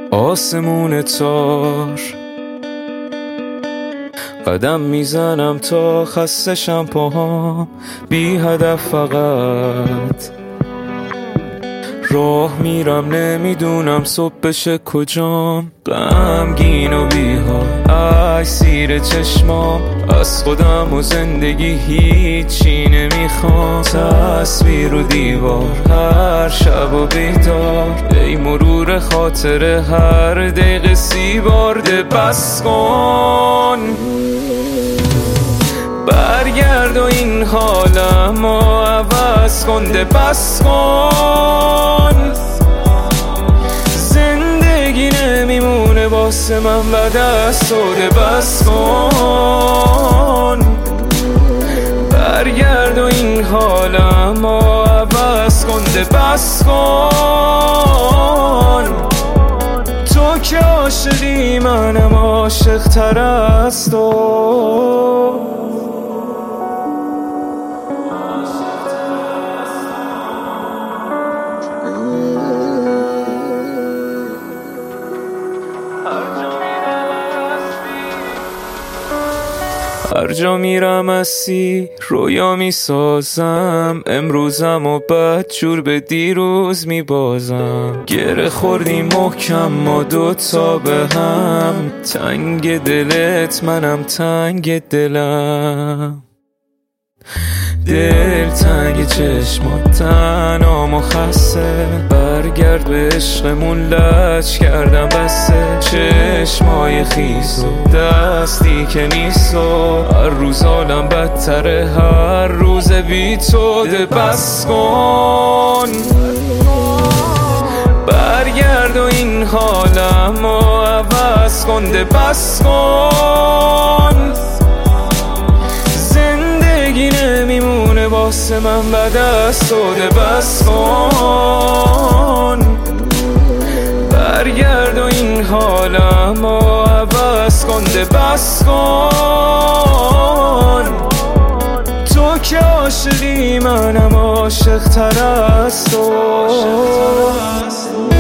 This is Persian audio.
آسمون تار، قدم میزنم تا خستشم پاهام، بی هدف فقط راه میرم، نمیدونم صبح بشه کجام. غمگین و بی‌حال اکسیر چشمام، از خودم و زندگی هیچی نمیخوام. تصویر و دیوار هر شب و بیدار، ای مرور خاطره هر دقیقه 30 بار. ده بس کن برگرد و این حالم رو عوض کن. ده بس کن زندگی نمیمونه واسه من و دست. ده بس کن برگرد و این حالم رو عوض کن. ده بس کن تو که عاشقی منم عاشق تر از تو. هر جا میرم هستی، رویا میسازم امروزم و بد جور به دیروز میبازم. گره خوردیم محکم ما دوتا به هم، تنگ دلت منم تنگ دلم. دل تنگ چشمات تنام و خسته، برگرد به عشقمون لج کردم بسه. چشمای خیس و دستی که نیست و هر روز حالم بدتره هر روز بی تو. ده بس کن برگرد و این حالم رو عوض کن. ده بس کن زندگی نمیمونه واسه من و دست. ده بس کن برگرد و این حالم رو عوض کن. ده بس کن تو که عاشقی منم عاشق تر از تو.